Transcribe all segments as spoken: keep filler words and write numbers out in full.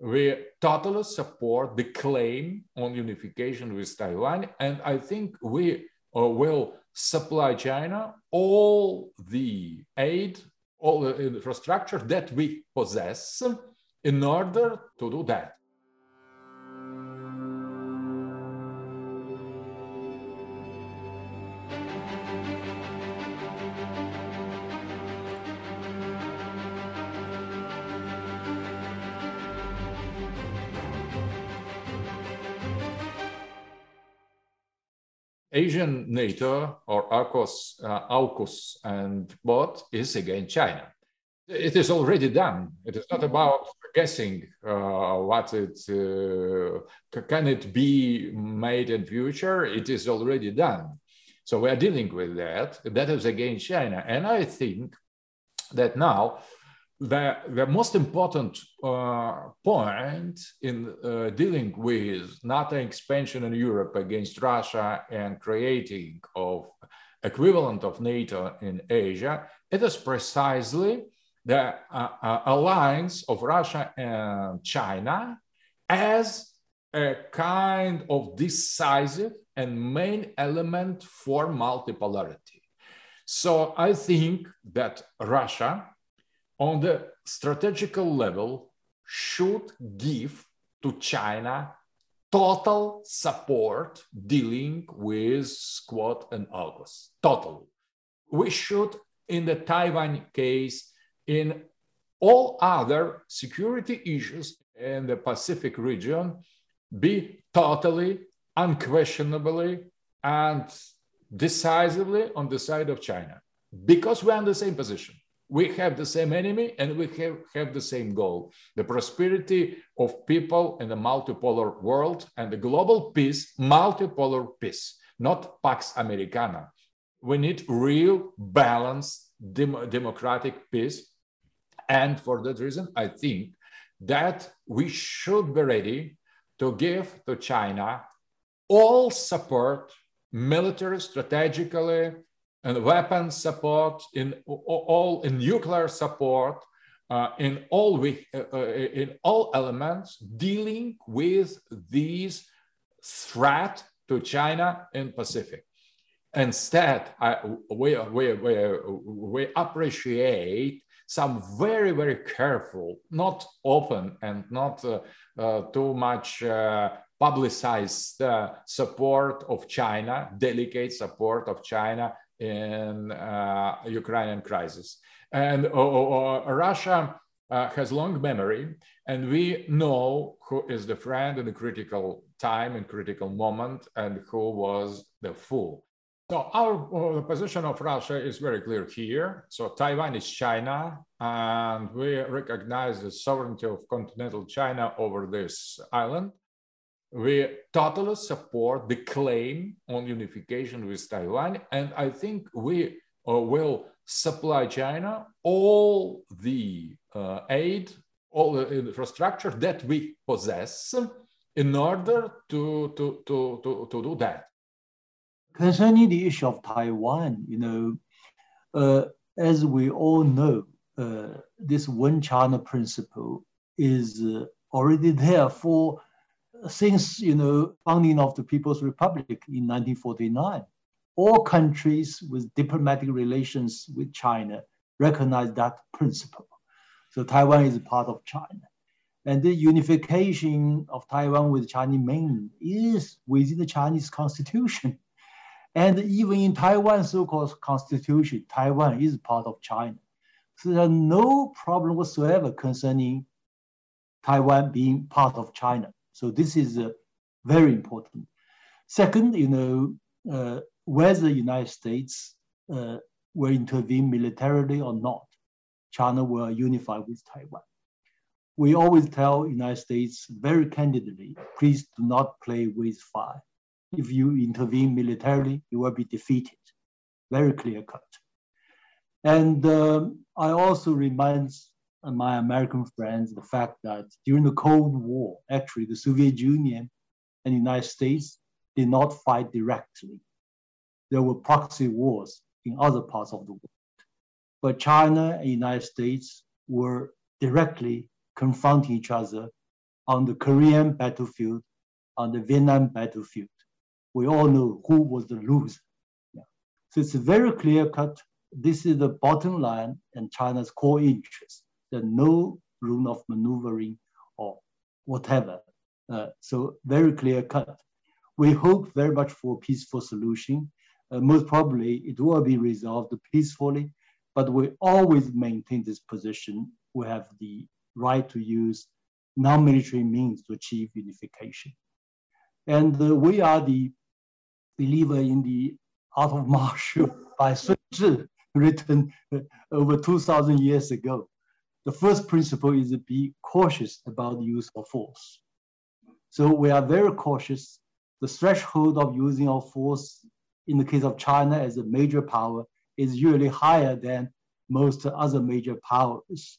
we totally support the claim on unification with Taiwan, and I think we uh, will supply China all the aid, all the infrastructure that we possess in order to do that. Asian NATO or AUKUS, uh, AUKUS and both is against China. It is already done. It is not about guessing uh, what it uh, can it be made in future. It is already done. So we are dealing with that. That is against China, and I think that now the, the most important uh, point in uh, dealing with NATO expansion in Europe against Russia and creating of equivalent of NATO in Asia, it is precisely the uh, uh, alliance of Russia and China as a kind of decisive and main element for multipolarity. So I think that Russia, on the strategical level, should give to China total support dealing with Quad and AUKUS. Total. We should, in the Taiwan case, in all other security issues in the Pacific region, be totally, unquestionably, and decisively on the side of China, because we're in the same position. We have the same enemy and we have, have the same goal, the prosperity of people in a multipolar world and the global peace, multipolar peace, not Pax Americana. We need real, balanced, dem democratic peace. And for that reason, I think that we should be ready to give to China all support, military, strategically, and weapons support, in all in nuclear support, uh, in all we, uh, in all elements dealing with these threat to China in Pacific. Instead, I, we, we, we, we appreciate some very, very careful, not open and not uh, uh, too much uh, publicized uh, support of China, delicate support of China in uh, Ukrainian crisis. And uh, uh, Russia uh, has long memory, and we know who is the friend in the critical time and critical moment and who was the fool. So our uh, position of Russia is very clear here. So Taiwan is China, and we recognize the sovereignty of continental China over this island. We totally support the claim on unification with Taiwan, and I think we uh, will supply China all the uh, aid, all the infrastructure that we possess in order to, to, to, to, to do that. Concerning the issue of Taiwan, you know, uh, as we all know, uh, this one China principle is uh, already there for since, you know, founding of the People's Republic in nineteen forty-nine. All countries with diplomatic relations with China recognize that principle. So Taiwan is a part of China. And the unification of Taiwan with Chinese mainland is within the Chinese constitution. And even in Taiwan's so-called constitution, Taiwan is part of China. So there's no problem whatsoever concerning Taiwan being part of China. So this is uh, very important. Second, you know, uh, whether the United States uh, will intervene militarily or not, China will unify with Taiwan. We always tell United States very candidly, please do not play with fire. If you intervene militarily, you will be defeated. Very clear cut. And um, I also remind my American friends the fact that during the Cold War, actually the Soviet Union and the United States did not fight directly. There were proxy wars in other parts of the world. But China and the United States were directly confronting each other on the Korean battlefield, on the Vietnam battlefield. We all know who was the loser. Yeah. So it's very clear cut. This is the bottom line and China's core interest. There's no room of maneuvering or whatever. Uh, so very clear cut. We hope very much for a peaceful solution. Uh, most probably it will be resolved peacefully, but we always maintain this position. We have the right to use non-military means to achieve unification. And uh, we are the believer in the art of martial by Sun Tzu, written uh, over two thousand years ago. The first principle is to be cautious about the use of force. So we are very cautious. The threshold of using our force in the case of China as a major power is usually higher than most other major powers.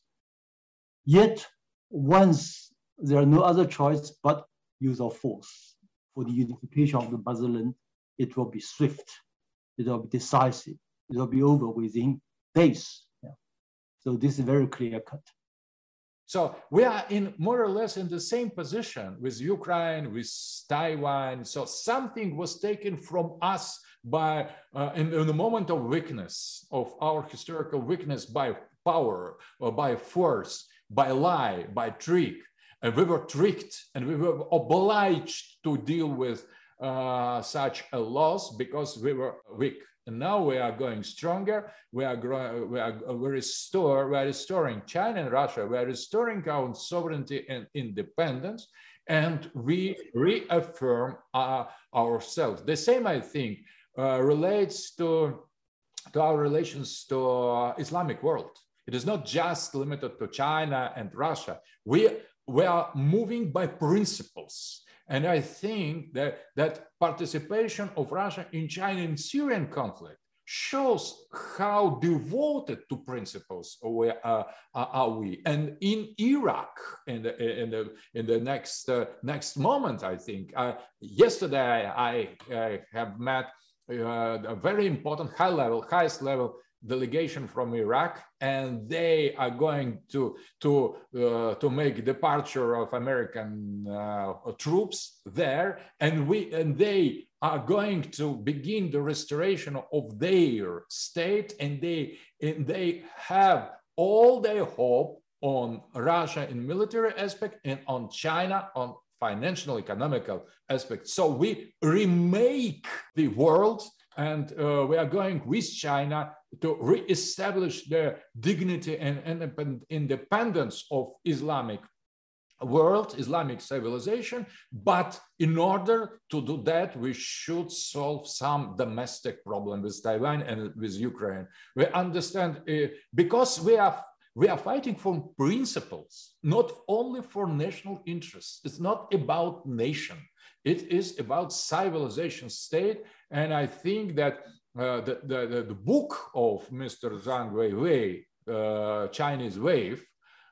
Yet, once there are no other choice but use of force for the unification of the motherland, it will be swift, it will be decisive, it will be over within days. Yeah. So this is very clear cut. So we are in more or less in the same position with Ukraine, with Taiwan. So something was taken from us by uh, in, in the moment of weakness, of our historical weakness, by power or by force, by lie, by trick. And we were tricked and we were obliged to deal with uh, such a loss because we were weak. And now we are going stronger. We are growing. We are we restore. We are restoring China and Russia. We are restoring our sovereignty and independence, and we reaffirm uh, ourselves. The same, I think, uh, relates to to our relations to uh, Islamic world. It is not just limited to China and Russia. We we are moving by principles. And I think that, that participation of Russia in China and Syrian conflict shows how devoted to principles we, uh, are we. And in Iraq, in the, in the, in the next, uh, next moment, I think, uh, yesterday I, I have met uh, a very important high level, highest level delegation from Iraq, and they are going to to uh, to make departure of American uh, troops there, and we and they are going to begin the restoration of their state, and they and they have all their hope on Russia in military aspect and on China on financial economical aspect. So we remake the world. And uh, we are going with China to re-establish the dignity and independence of Islamic world, Islamic civilization. But in order to do that, we should solve some domestic problem with Taiwan and with Ukraine. We understand uh, because we are we are fighting for principles, not only for national interests. It's not about nation. It is about civilization state. And I think that uh, the, the, the book of Mister Zhang Weiwei, uh, Chinese Wave,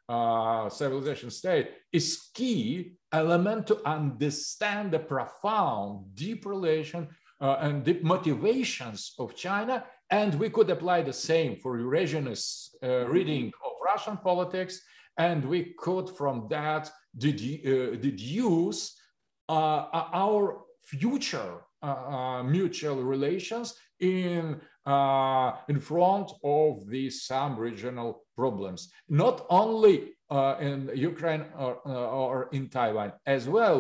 uh, Civilization State, is key element to understand the profound, deep relation uh, and deep motivations of China. And we could apply the same for Eurasianist uh, reading of Russian politics. And we could from that dedu- uh, deduce uh, our future Uh, uh, mutual relations in, uh, in front of these some regional problems, not only uh, in Ukraine or, uh, or in Taiwan, as well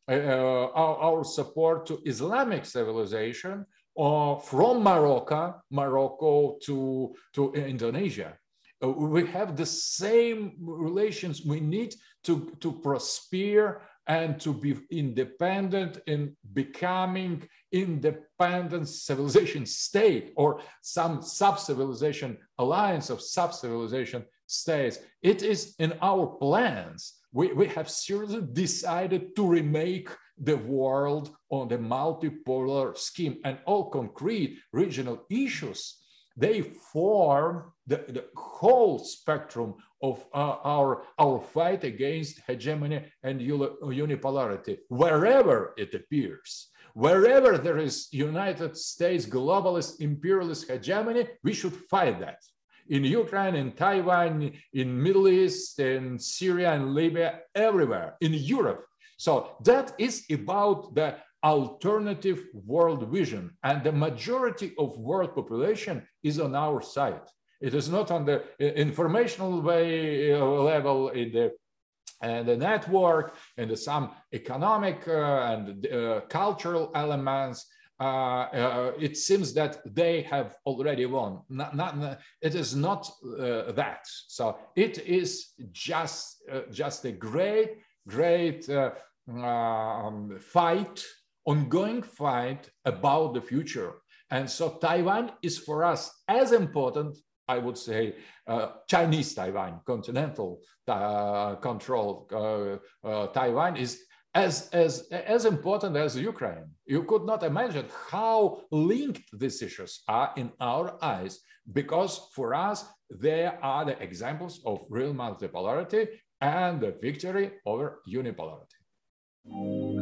uh, our, our support to Islamic civilization uh, from Morocco, Morocco to, to Indonesia. Uh, we have the same relations we need to, to prosper and to be independent in becoming independent civilization state or some sub-civilization alliance of sub-civilization states. It is in our plans. We, we have seriously decided to remake the world on the multipolar scheme, and all concrete regional issues, they form the, the whole spectrum of uh, our, our fight against hegemony and unipolarity, wherever it appears. Wherever there is United States globalist imperialist hegemony, we should fight that. in Ukraine, in Taiwan, in Middle East, in Syria and Libya, everywhere, in Europe. So that is about the alternative world vision, and the majority of world population is on our side. It is not on the informational way uh, level, in the and the network and some economic uh, and uh, cultural elements. Uh, uh, it seems that they have already won. Not, not, it is not uh, that. So it is just uh, just a great, great uh, um, fight, ongoing fight about the future. And so Taiwan is for us as important, I would say, uh, Chinese Taiwan, continental uh, control uh, uh, Taiwan is as, as, as important as Ukraine. You could not imagine how linked these issues are in our eyes, because for us, they are the examples of real multipolarity and the victory over unipolarity.